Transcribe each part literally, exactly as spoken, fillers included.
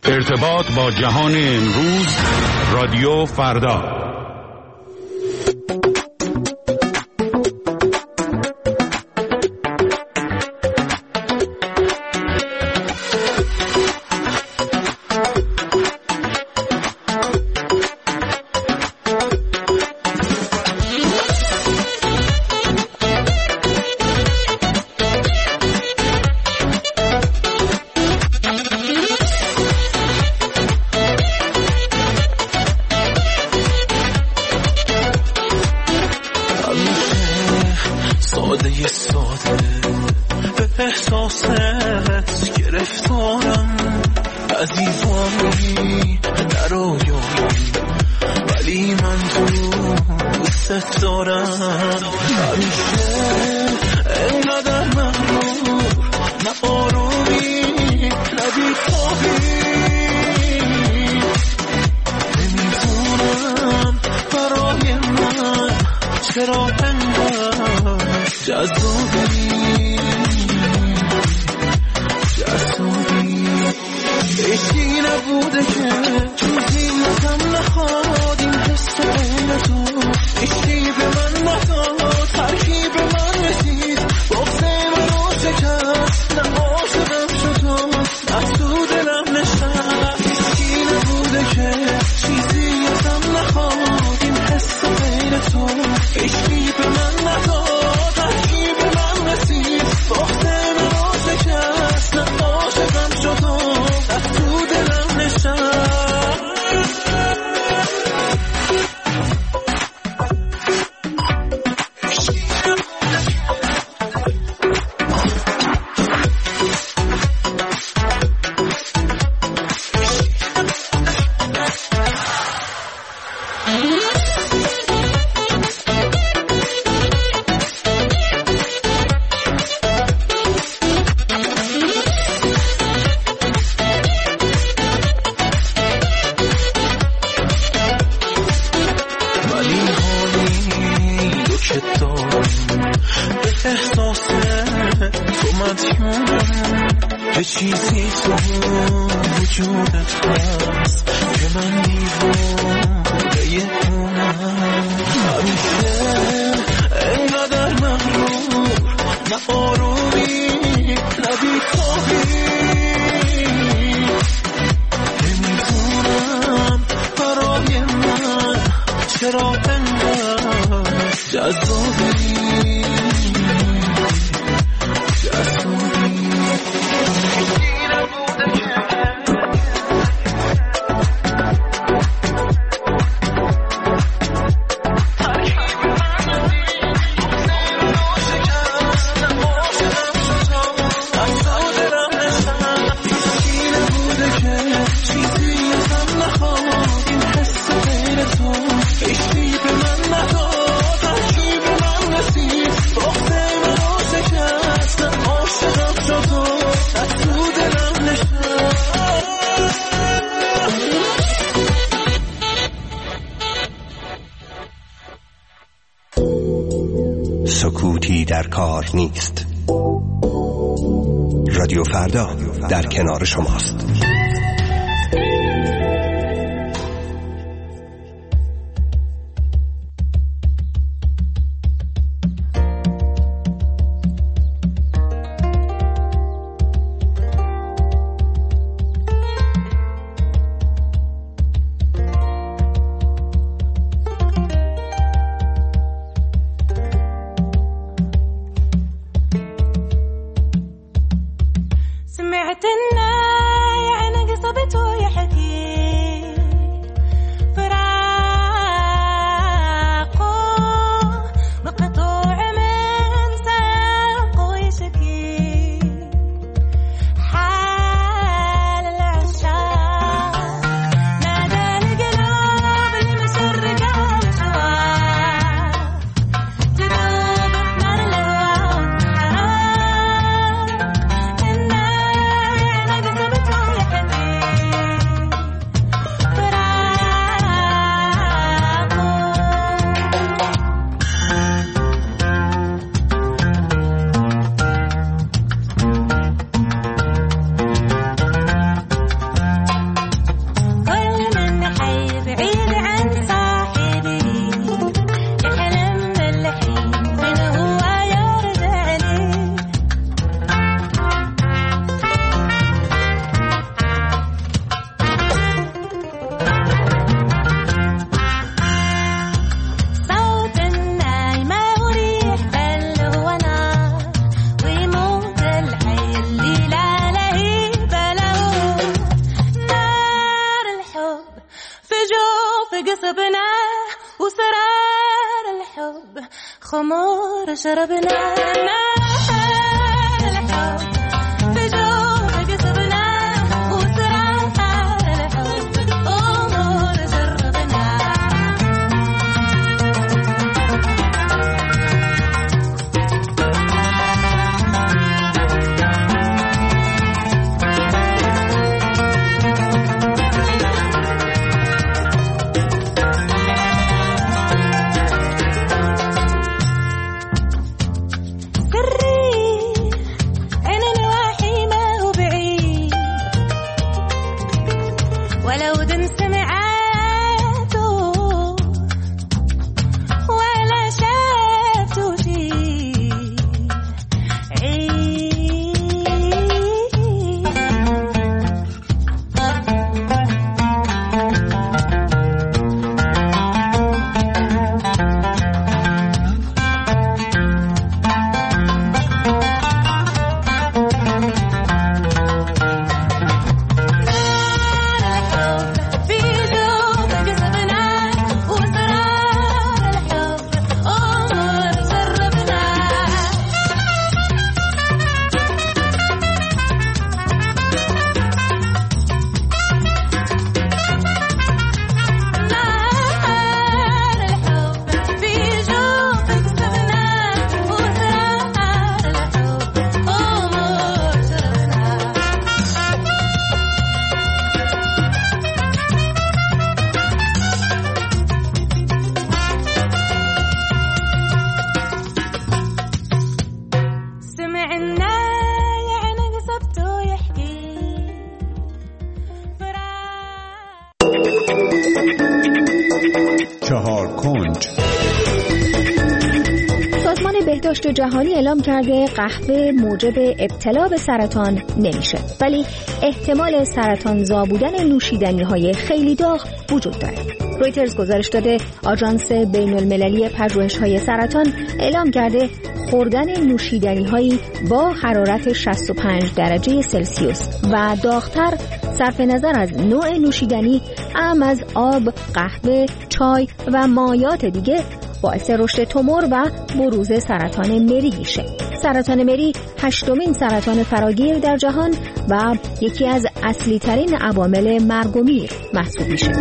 ارتباط با جهان امروز، رادیو فردا. سکوتی در کار نیست. رادیو فردا در کنار شماست. سمعت الناي عن قصة خمار شربنا بهداشت جهانی اعلام کرده قهوه موجب ابتلا به سرطان نمیشه، ولی احتمال سرطانزا بودن نوشیدنی‌های خیلی داغ وجود داره. رویترز گزارش داده آژانس بین‌المللی پژوهش‌های سرطان اعلام کرده خوردن نوشیدنی‌هایی با حرارت شصت و پنج درجه سلسیوس و داغتر صرف نظر از نوع نوشیدنی اعم از آب، قهوه، چای و مایات دیگه باعث رشد تومور و بروز سرطان مری میشه. سرطان مری هشتمین سرطان فراگیر در جهان و یکی از اصلی ترین عوامل مرگ و میر محسوب میشه.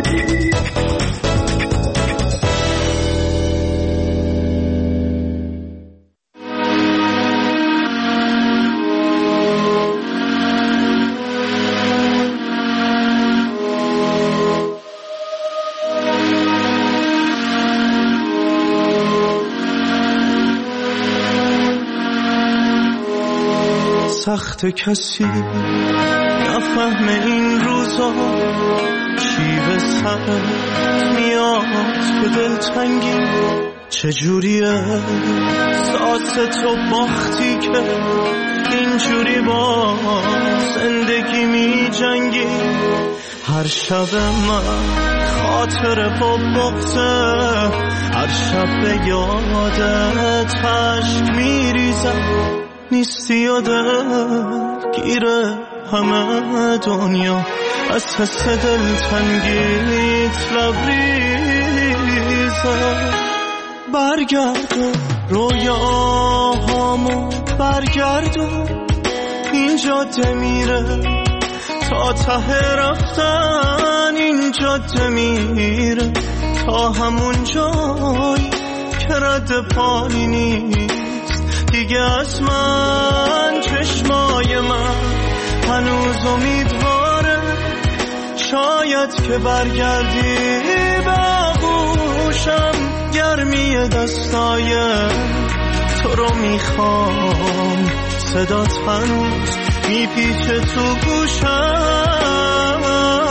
سخت کسی نفهم این روزا چی به سرت میاد به دلتنگی، چجوریه ساز تو باختی که اینجوری با زندگی می جنگی. هر شب من خاطر با بغضه، هر شب به یادت عشق میریزم، نیستی و دلگیره همه دنیا از حس دلتنگیت لبریزه. برگردون رویاهامو برگردون، این جاده میره تا ته رفتن، این جاده میره تا همون جایی که رد پایی نیست دیگه از من. چشمای من هنوز امیدواره، شاید که برگردی به آغوشم. گرمی دستای تو رو میخوام، صدات هنوز میپیچه تو گوشم.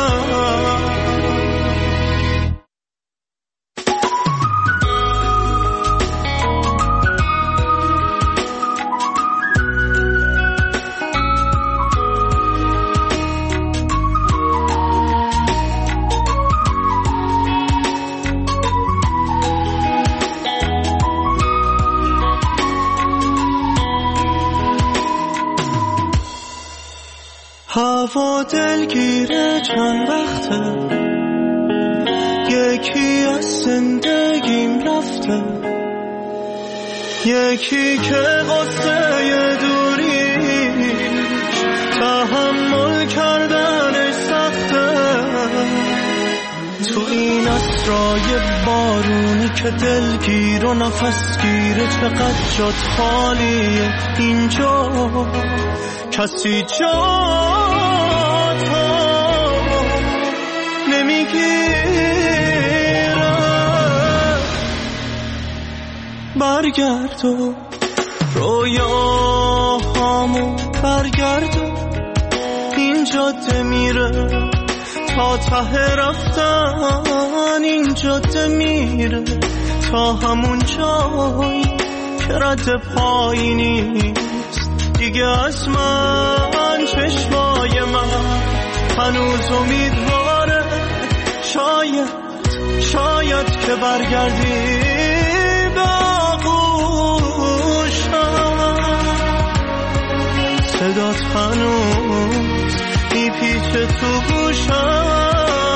هوا دلگیره چند وقته، یکی از زندگیم رفته، یکی که قصه دوریش تحمل کردنش سخته، تو این اسرای بارونی که دلگیر و نفسگیره چقدر جات خالیه اینجا، کسی جات نمیگیره. برگرد و رویاهامو برگرد و این جاده میره تا ته رفتن، این جاده میره تا همون جایی که رد پایی نیست دیگه از من. چشمای من هنوز امیدواره، شاید شاید که برگردی به آغوشم، صدات هنوز میپیچه تو گوشم.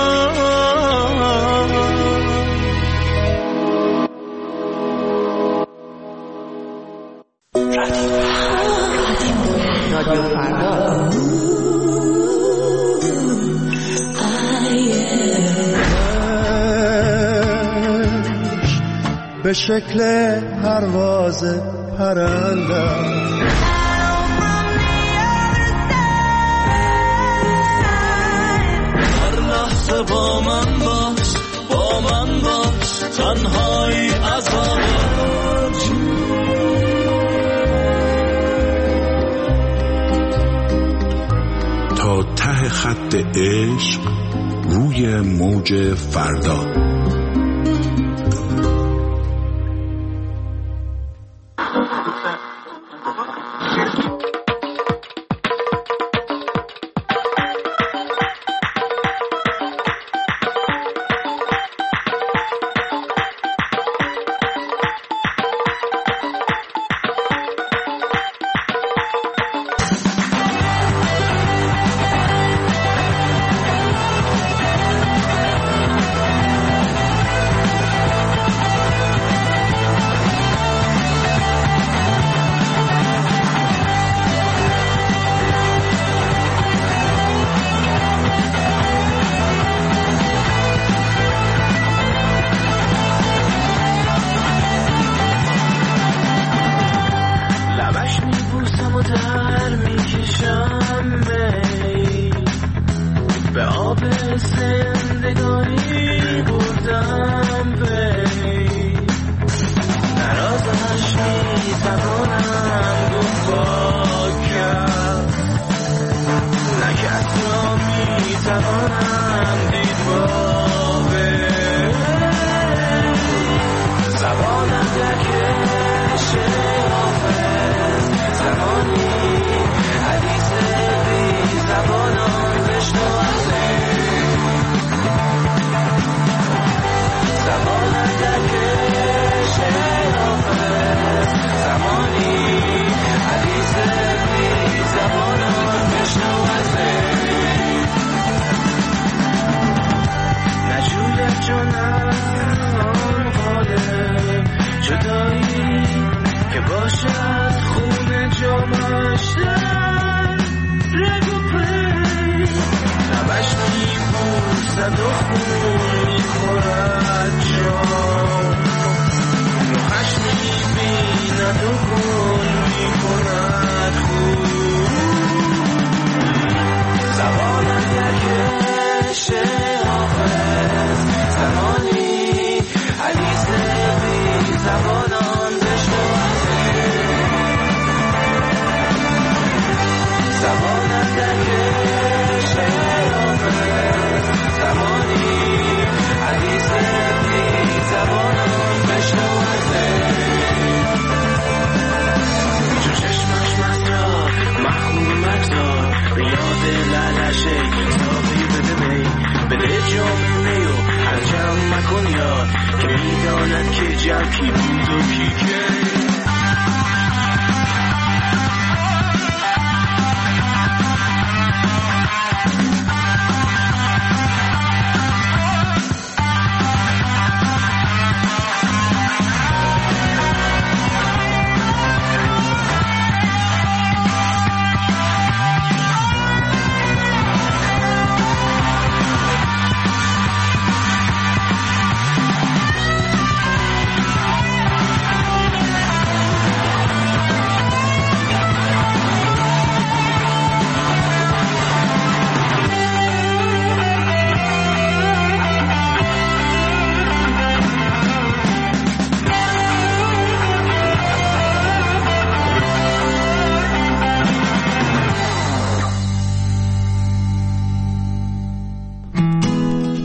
رادیو فردا به شکل پرواز پرنده، هر لحظه با من باش، با من باش، تنهایی عذابت. تا ته خط عشق روی موج فردا.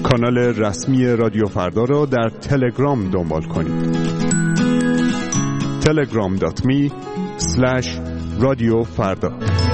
کانال رسمی رادیو فردا را در تلگرام دنبال کنید. تلگرام دات می اسلش رادیو فردا.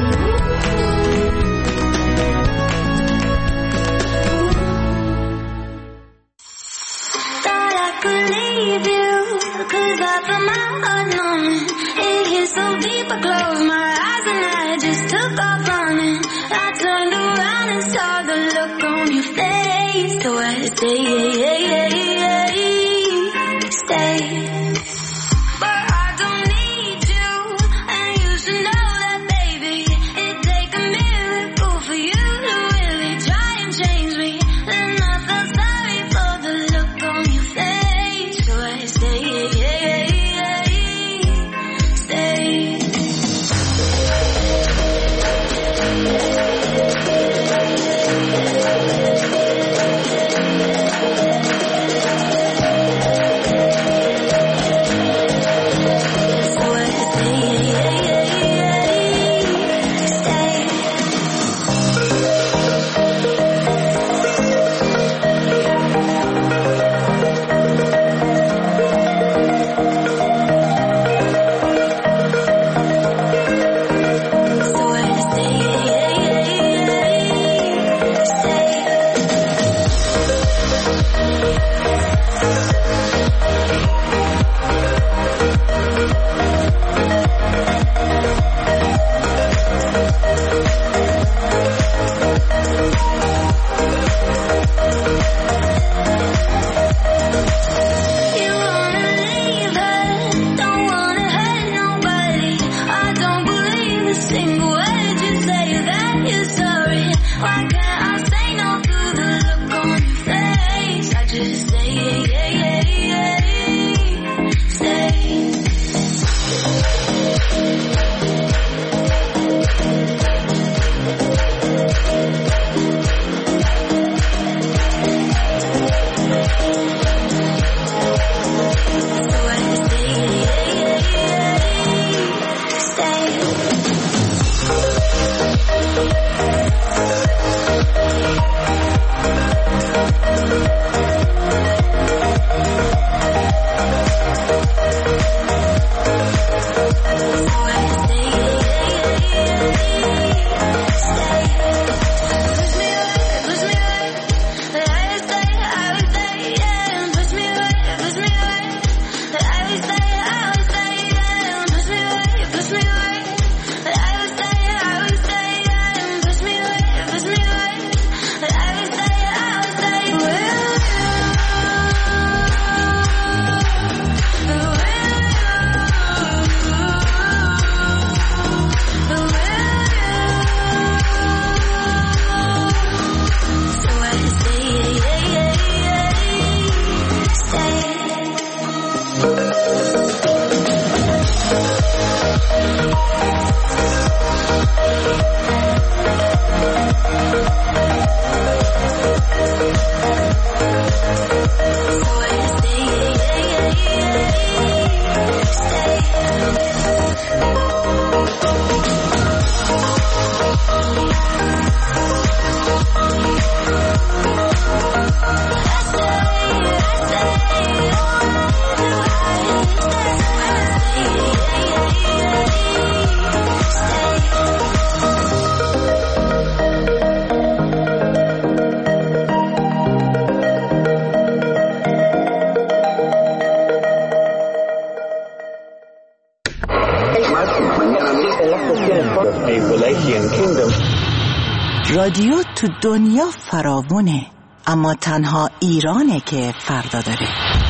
رادیو تو دنیا فراوونه، اما تنها ایرانه که فردا داره.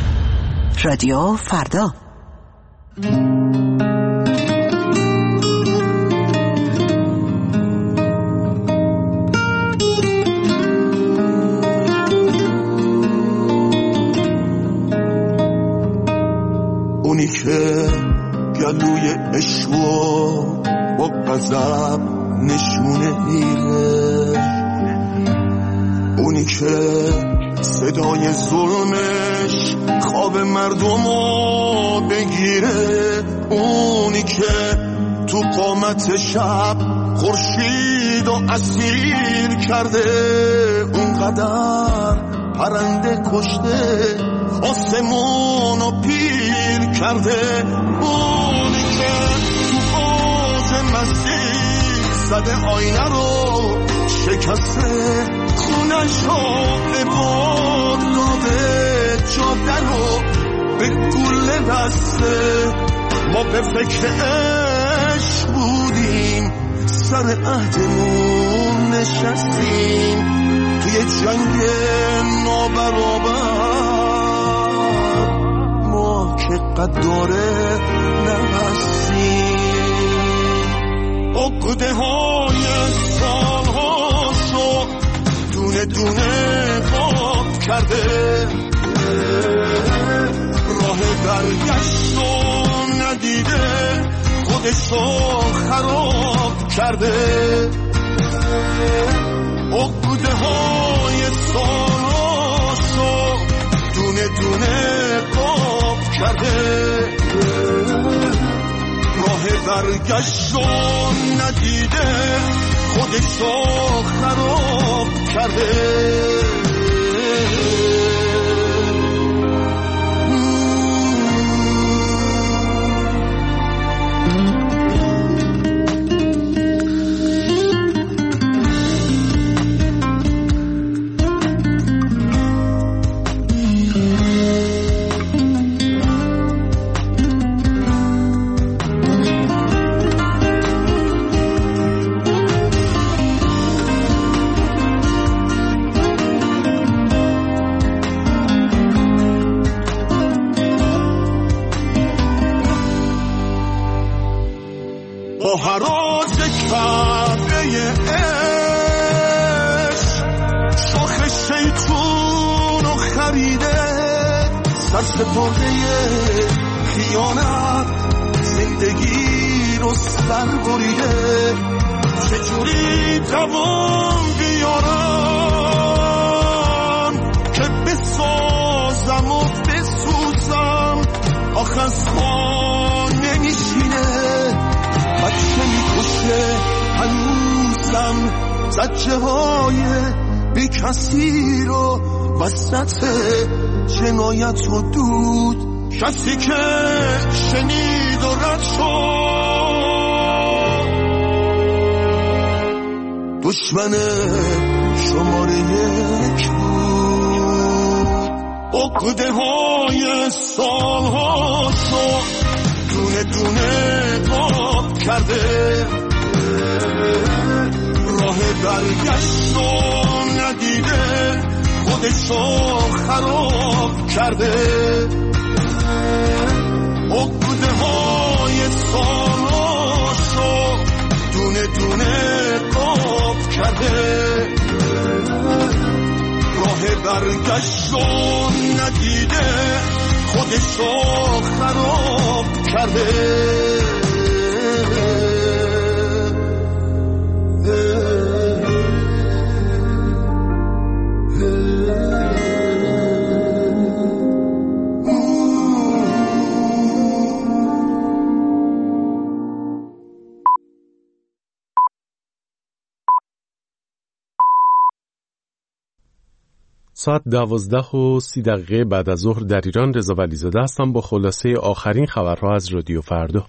رادیو فردا. اونی که گلوی عشقو با غضب نشونه میره، اونی که صدای ظلمش خواب مردمو بگیره، اونی که تو قامت شب خورشید و اسیر کرده، اونقدر پرنده کشته آسمونو پیر کرده. اونی که تو آز مسیح زده آینه رو شکسته، خونشو به باد داده، جاده رو به گله بسته. ما به فکر عشق بودیم، سر عهدمون نشستیم، توی جنگ نابرابر ما که قداره نبستیم. عقده های سالهاشو دونه دونه پاک کرده، راه برگشتو ندیده، خودشو خراب کرده. عقده های سالاشو دونه دونه قاب کرده، راه برگشتو ندیده، خودشو خراب کرده. با حراج کعبه عشق شاخ شیطون رو خریده، سرسپرده خیانت زندگی رو سر بریده. چجوری دوام بیارم که بسازم و بسوزم، آخه از ما نمیشینه، بچه میکشه هنوزم زجه های بی کسی رو وسط جنایت و دود. کسی که شنید و رد شد دشمن شماره یک بود. عقده های سالهاشو دونه دونه قاب کرده، راه برگشتو ندیده، خودشو خراب کرده. عقده های سالاشو دونه دونه قاب کرده، راه برگشتو ندیده، خودشو خراب کرده. ساعت دوازده و سی دقیقه بعد از ظهر در ایران. رضا ولیزاده هستم با خلاصه آخرین خبرها از رادیو فردا.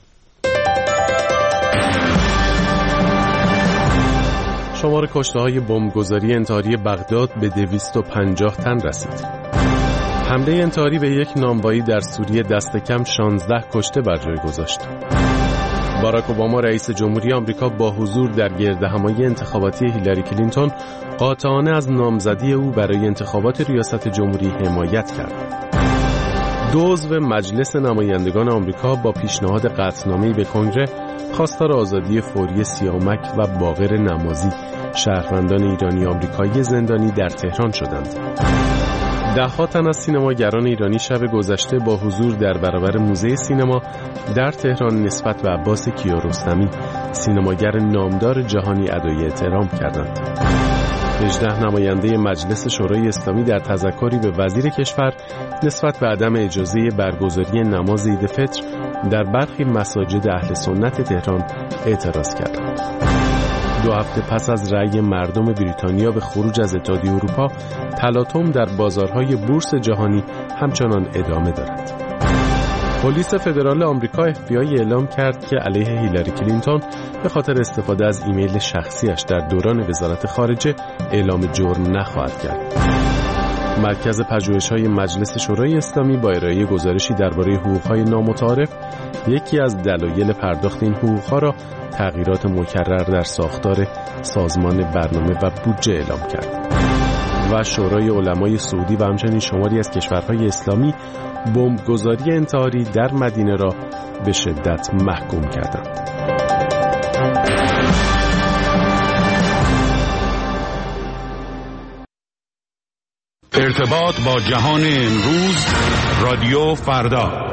شمار کشته‌های بمبگذاری انتحاری بغداد به دویست و پنجاه تن رسید. حمله انتحاری به یک نانوایی در سوریه دست کم شانزده کشته بر جای گذاشت. باراک اوباما رئیس جمهوری آمریکا با حضور در گردهمایی انتخاباتی هیلاری کلینتون قاطعانه از نامزدی او برای انتخابات ریاست جمهوری حمایت کرد. دو عضو مجلس نمایندگان آمریکا با پیشنهاد قطعنامه‌ای به کنگره خواستار آزادی فوری سیامک و باقر نمازی، شهروندان ایرانی آمریکایی زندانی در تهران شدند. ده‌ها تن از سینماگران ایرانی شب گذشته با حضور در برابر موزه سینما در تهران نسبت به عباس کیارستمی، سینماگر نامدار جهانی ادای احترام کردند. هجده نماینده مجلس شورای اسلامی در تذکری به وزیر کشور نسبت به عدم اجازه برگزاری نماز عید فطر در برخی مساجد اهل سنت تهران اعتراض کردند. دو هفته پس از رأی مردم بریتانیا به خروج از اتحادیه اروپا، تلاطم در بازارهای بورس جهانی همچنان ادامه دارد. پلیس فدرال آمریکا اف بی آی اعلام کرد که علیه هیلاری کلینتون به خاطر استفاده از ایمیل شخصیش در دوران وزارت خارجه اعلام جرم نخواهد کرد. مرکز پژوهش‌های مجلس شورای اسلامی با ارائه گزارشی درباره حقوق‌های نامتعارف، یکی از دلایل پرداخت این حقوق‌ها را تغییرات مکرر در ساختار سازمان برنامه و بودجه اعلام کرد. و شورای علمای سعودی و همچنین شماری از کشورهای اسلامی بمبگذاری انتحاری در مدینه را به شدت محکوم کردند. ارتباط با جهان امروز، رادیو فردا.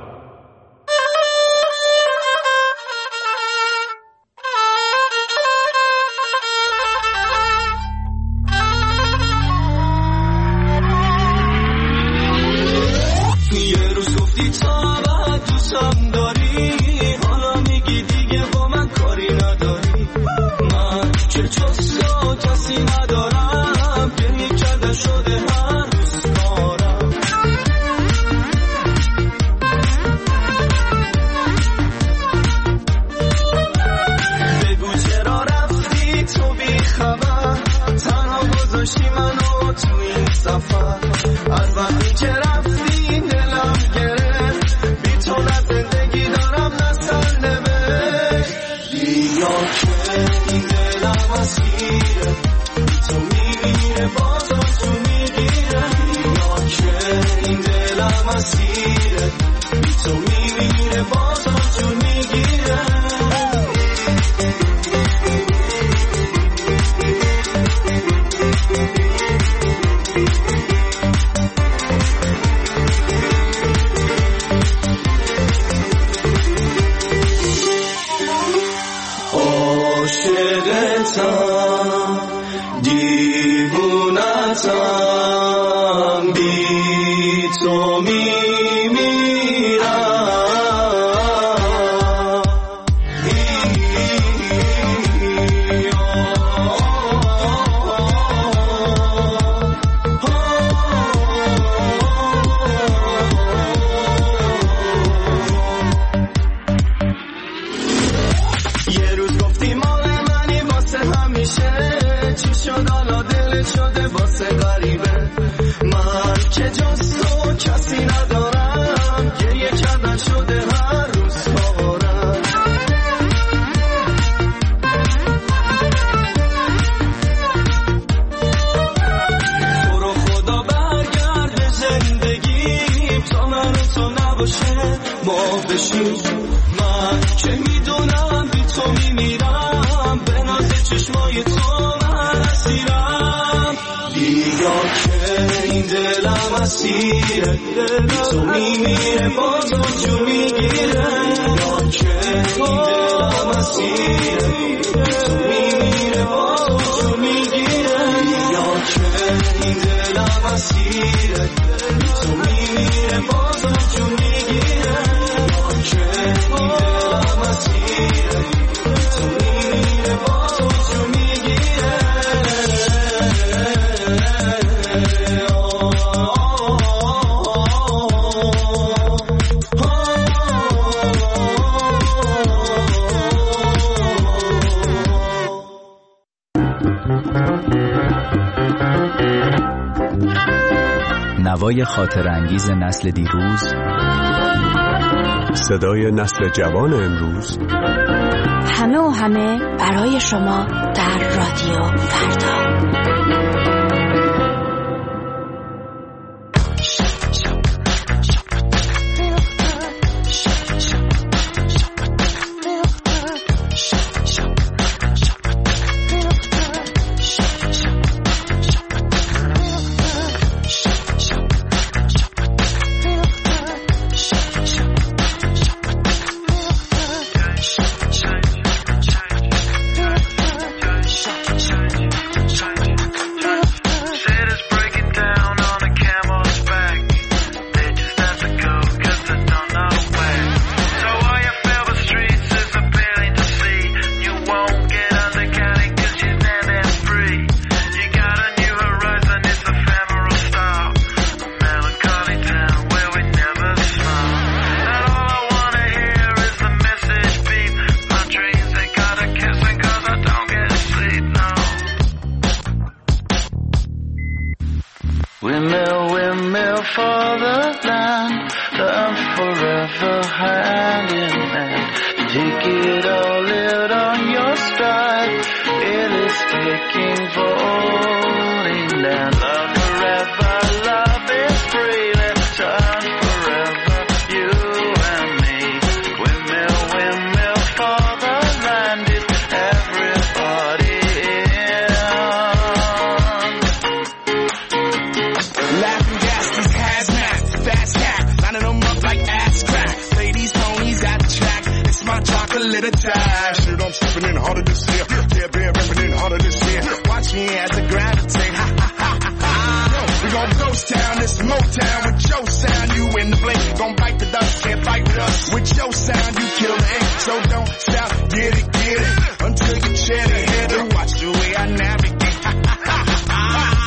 نوای خاطر انگیز نسل دیروز، صدای نسل جوان امروز، همه و همه برای شما در رادیو فردا. Windmill, windmill for the land, I'm forever hand in hand. Take it all, live on your stride. It is taking falling down. Love forever, love is free. Let's turn forever, you and me. Windmill, windmill for the land. Is everybody in? Laughing gas, these hazmats, fast cat, lining them up like ass crack. Play these ponies at the track. It's my chocolate attack. Shit, I'm stepping in harder this year. Yeah, been rapping in harder this year. Watch me as I gravitate. Ha ha ha ha ha. We gon' ghost town, this Motown with your sound. You in the blink, gon' bite the dust, can't fight with us. With your sound, you kill the ink. So don't stop, get it, get it, until you chat it, hit it. Watch the way I navigate. Ha ha ha ha ha.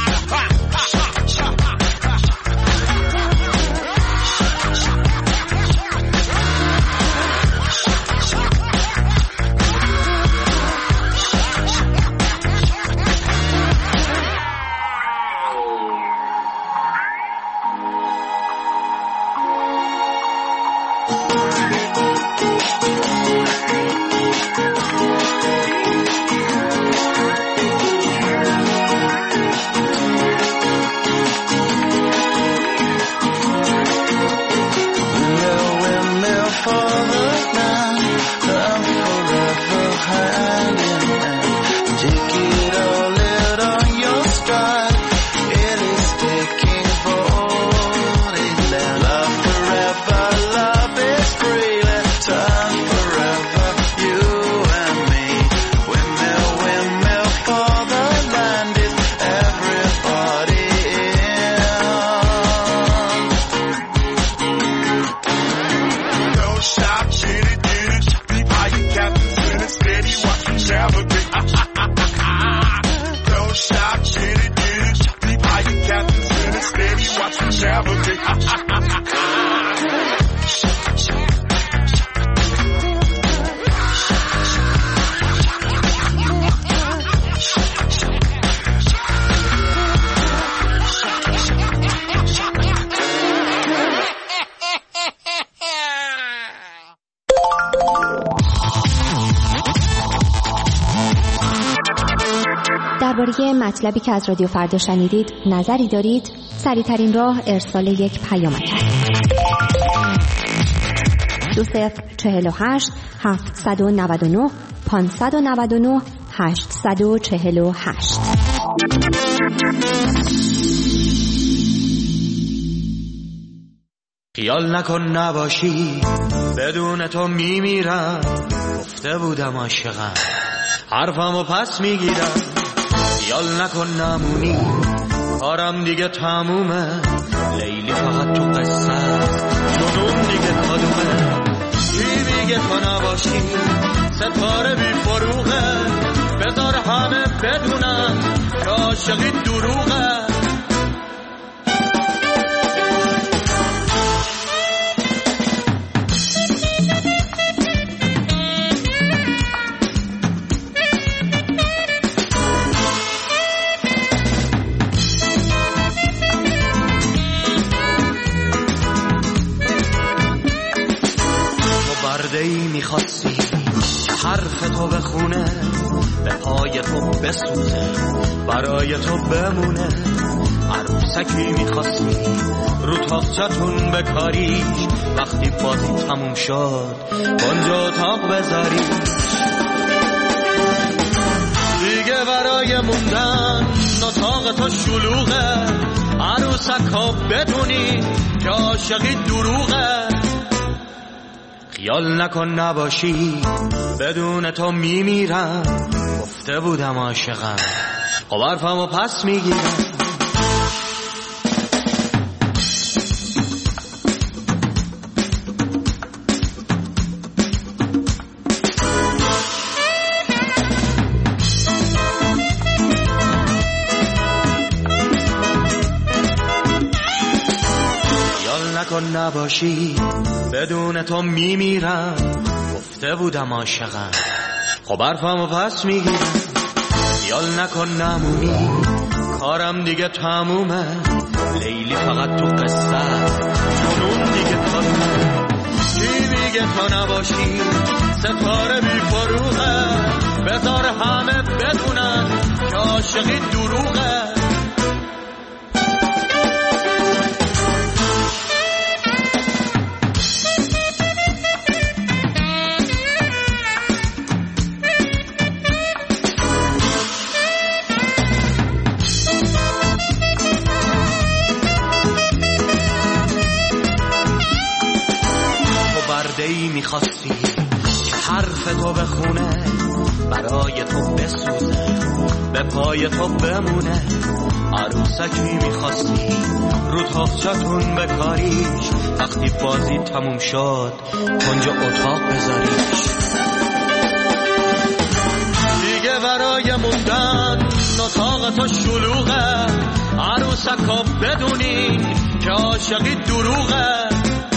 درباره مطلبی که از رادیو فردا شنیدید نظری دارید؟ سریع‌ترین راه ارسال یک پیامک است. دو صفر چهل و هشت هفتصد و نود و نه پانصد و نود و نه هشتصد و چهل و هشت. خیال نکن نباشی، بدون تو میمیرم. گفته بودم عاشقم، حرفمو پس میگیرم. خیال نکن نمونی، کارم دیگه تمومه. لیلی فقط تو قصه، جنون دیگه کدومه. کی میگه تو نباشی، ستاره بی فروغه. بذار همه بدونن که عاشقی دروغه. میخواستی حرف تو بخونه، به پای تو بسوزه، برای تو بمونه. عروسکی میخواستی رو تاقچتون بکاریش، وقتی بازی تموم شد اونجا اتاق بذاری. دیگه برای موندن اتاق تو شلوغه. عروسک ها بدونی که عاشقی دروغه. خیال نکن نباشی، بدون تو میمیرم. گفته بودم عاشقم، خب حرفمو پس میگیرم. خیال نکن نباشی، بدون تو میمیرم. گفته بودم عاشقم، خب حرفمو پس میگیرم. خیال نکن نمونی، کارم دیگه تمومه. لیلی فقط تو قصه است، جنون دیگه تو کی میگه تو نباشی ستاره بی فروغه، بذار همه بدونن که عاشقی دروغه. میخواستی که حرف تو بخونه، برای تو بسوزه، به پای تو بمونه. عروسکی میخواستی رو تاقچتون بکاریش، وقتی بازی تموم شد کنج اتاق بذاریش. دیگه برای موندن اتاق تو شلوغه، عروسکا بدونین که عاشقی دروغه.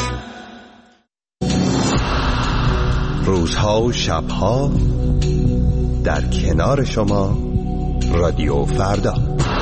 روزها و شبها در کنار شما رادیو فردا.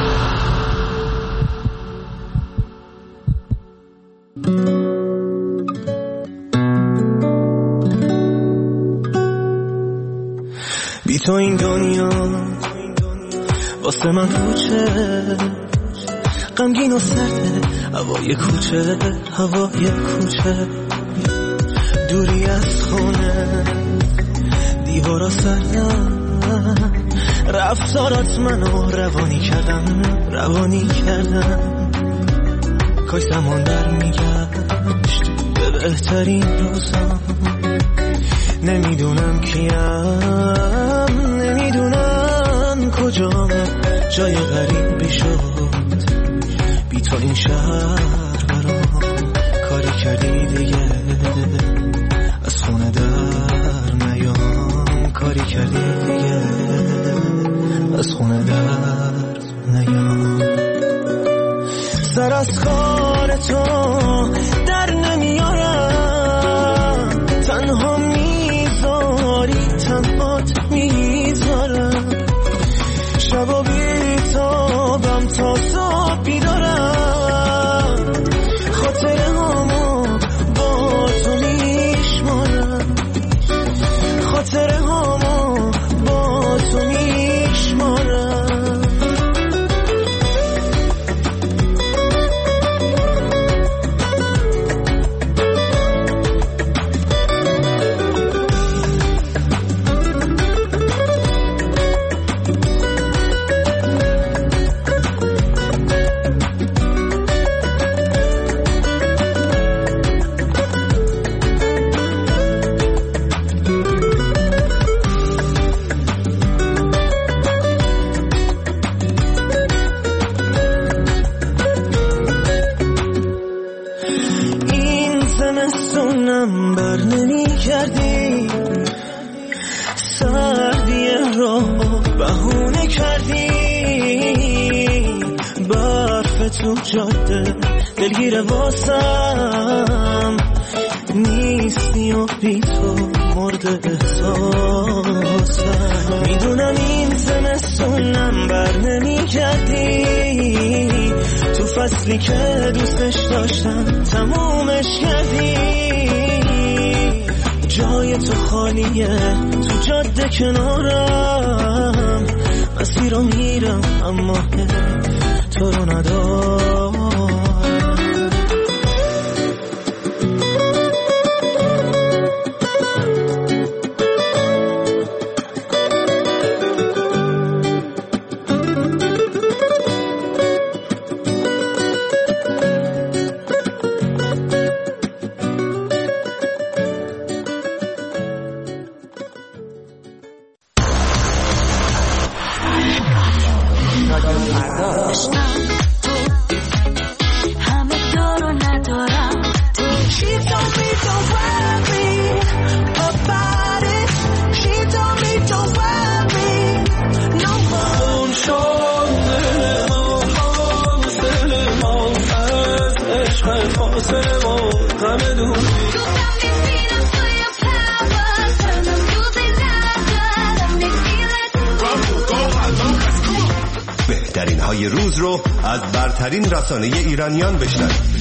بی تو این دنیا واسه من کوچه، غمگین و سرده هوای کوچه، هوای کوچه. دوری از خونه دیوارا سردم، رفتارات منو روانی کردم، روانی کردم. کاش زمان برمیگشت به بهترین روزام. نمیدونم کیم، نمیدونم کجامه، جای غریبی شد بی تو این شهر برام. کاری کردی دیگه از خونه در نیام، کاری کردی دیگه از خونه در نیام. سر از کار تو در نمیارم، تنها میذاری تنهات میذارم. شبا بیتابم تا صبح بیدارم، خاطره هامو با تو میشمارم، خاطره هامو با تو میشمارم. تو جاده دلگیر واسم نیستی و بی تو مرد احساسم. میدونم این زمستونم بر نمی کردی، تو فصلی که دوستش داشتم تمومش کردی. جای تو خالیه تو جاده کنارم، مسیر رو میرم اما تو رو ندارم. فردا رو از برترین رسانه ایرانیان بشنوید.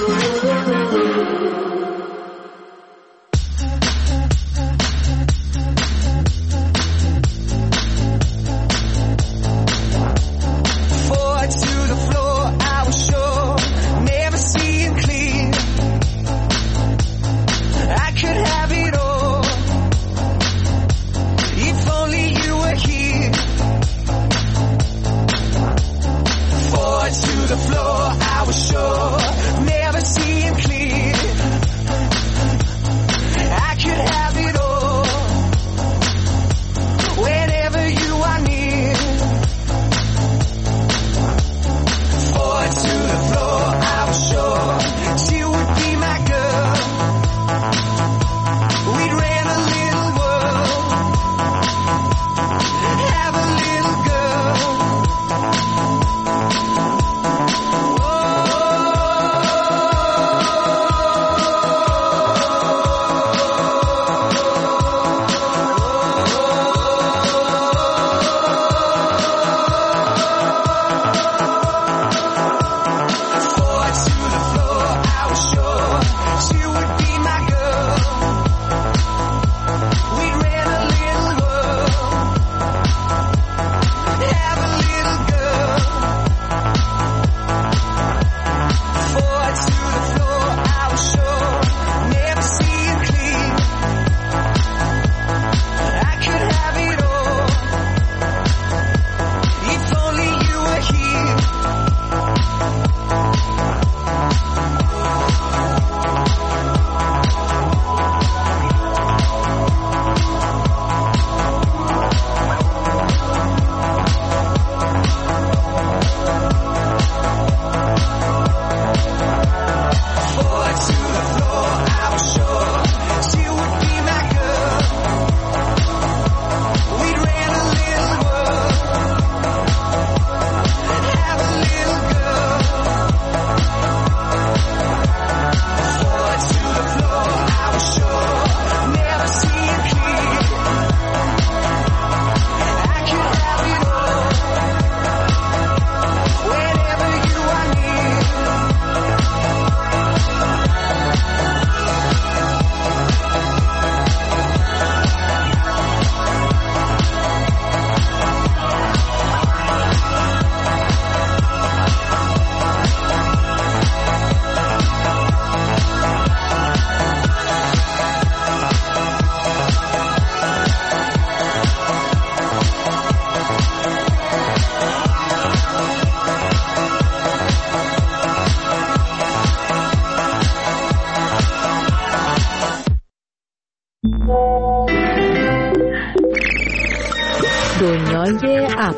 دنیای اپ،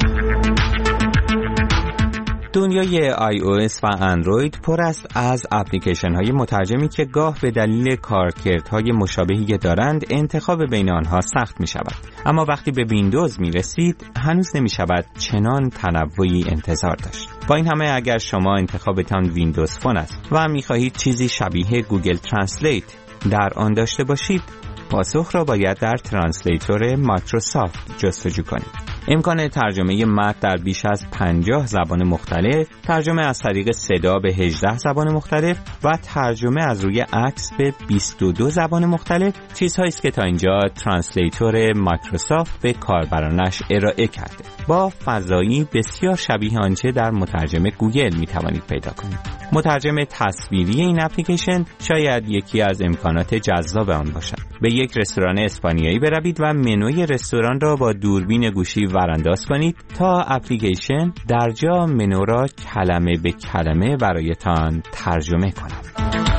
دنیای آی او اس و اندروید پر است از اپلیکیشن های مترجمی که گاه به دلیل کارکردهای مشابهی که دارند انتخاب بین آنها سخت می شود. اما وقتی به ویندوز می رسید هنوز نمی شود چنان تنوعی انتظار داشت. با این همه اگر شما انتخابتان ویندوز فون است و می خواهید چیزی شبیه گوگل ترنسلیت در آن داشته باشید، پاسخ را باید در ترنسلیتور مایکروسافت جستجو کنید. امکان ترجمه متن در بیش از پنجاه زبان مختلف، ترجمه از طریق صدا به هجده زبان مختلف و ترجمه از روی عکس به بیست و دو زبان مختلف چیزهایی است که تا اینجا ترنسلیتور مایکروسافت به کاربرانش ارائه کرده. با فضایی بسیار شبیه آنچه در مترجم گوگل می توانید پیدا کنید. مترجم تصویری این اپلیکیشن شاید یکی از امکانات جذاب آن باشد. به یک رستوران اسپانیایی بروید و منوی رستوران را با دوربین گوشی ورانداز کنید تا اپلیکیشن در جا منو را کلمه به کلمه برایتان ترجمه کند.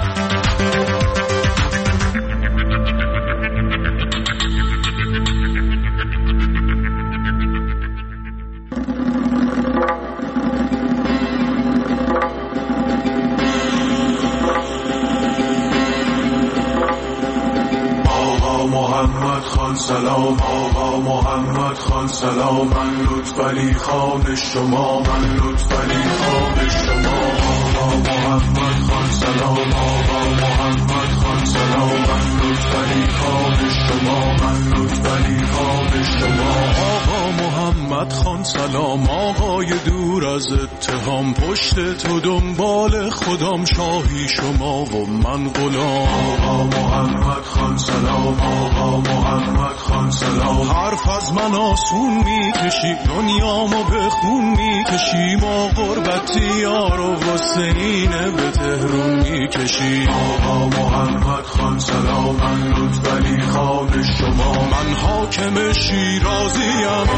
محمد خان سلام، آقا محمد خان سلام، من لطفعلی خان شما، من لطفعلی خان شما، آقا محمد خان سلام، آقا محمد خان سلام، من لطفعلی خان شما، من لطفعلی خان شما، آقا محمد خان سلام، آقای دور دور از اتهام، پشت تو دنبال خودم، شاهی شما و من غلام. آقا محمد خان سلام، آقا محمد خان سلام. حرف از من آسون میکشی، دنیامو به خون میکشی، ما غربتی یار و حسینه به تهرون میکشی. آقا محمد خان سلام، من لطفعلی خان شما. من حاکم شیرازیم،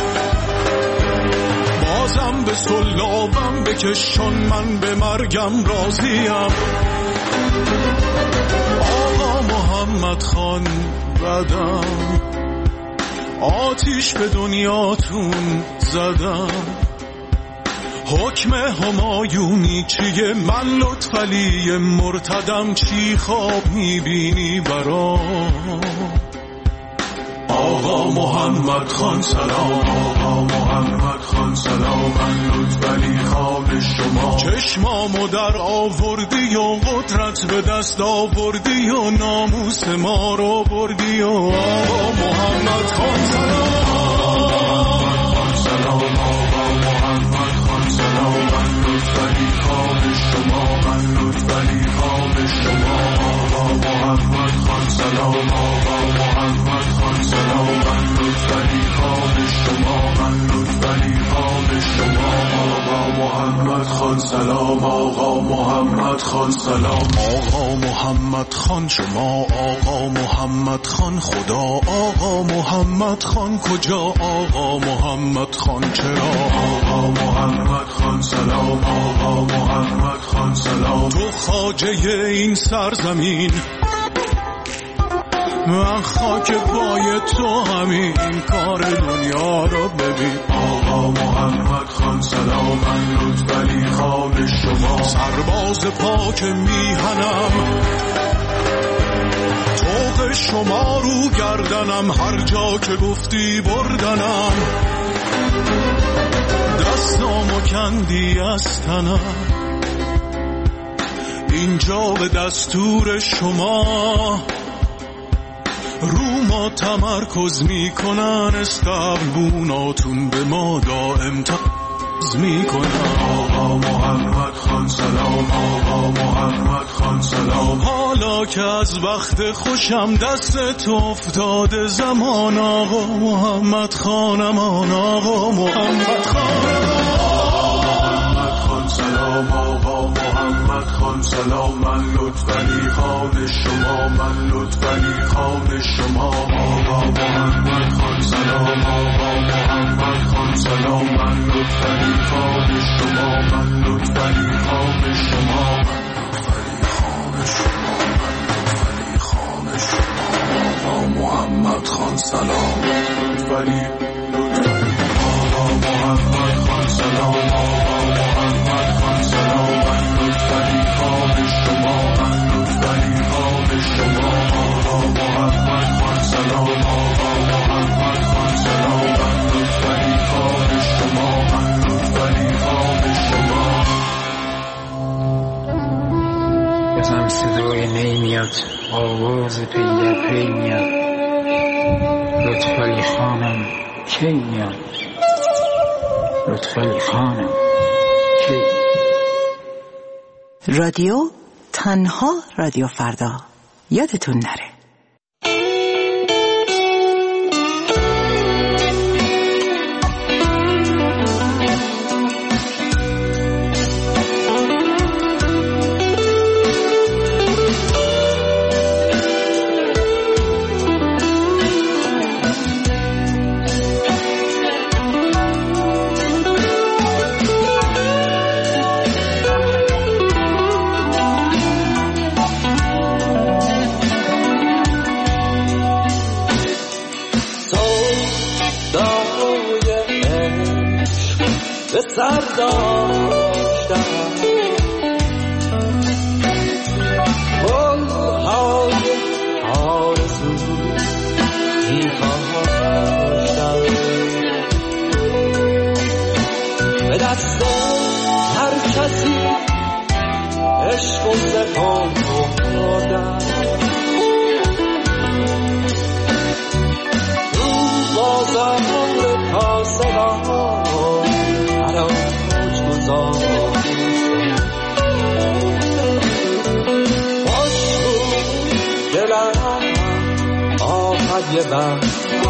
بازم به سلابم بکشان، من به مرگم راضیم. آقا محمد خان بدم، آتیش به دنیاتون زدم. حکم همایونی چیه؟ من لطفعلی مرتدم، چی خواب میبینی برام؟ آقا محمد خان سلام، آقا محمد خان سلام. من لطفعلی خان شما. چشمامو در آوردی و قدرت به دست آوردی و ناموس ما رو بردی و آقا محمد خان سلام. سلام آقا محمد خان سلام. آقا محمد خان شما، آقا محمد خان خدا، آقا محمد خان کجا، آقا محمد خان چرا؟ آقا محمد خان سلام، آقا محمد خان سلام. تو خواجه این سرزمین، من خاک پای تو همین کار دنیا رو ببین. آقا محمد خان سلام، من لطفعلی خان شما. سرباز پاک میهنم، طوق شما رو گردنم، هر جا که گفتی بردنم. دستامو کندی از تنم، اینجا به دستور شما. رو ما تمرکز میکنن، استقبوناتون به ما دائم تز میکنن. آقا محمد خان سلام، آقا محمد خان سلام. حالا که از وقت خوشم دست تو افتاده زمان، آقا محمد خانمان، آقا محمد خانمان. سلام آقا محمد خان سلام. من لطفعلی خان شما، من لطفعلی خان شما. آقا محمد خان سلام، آقا محمد خان سلام. من لطفعلی خان شما، من لطفعلی خان شما. لطفعلی خان شما، من لطفعلی خان شما. آقا محمد خان سلام، لطفعلی لطفعلی. آقا محمد خان سلام، آقا محمد خان سلام. من لطفعلی خان شما، من لطفعلی خان شما. آقا محمد خان سلام، آقا محمد خان سلام. من لطفعلی خان شما، من لطفعلی خان شما. بزن صدای نی میاد، آواز پی در پی میاد. لطفعلی خانم کی میاد؟ لطفعلی خانم کی؟ رادیو تنها رادیو فردا، یادتون نره. یه وقت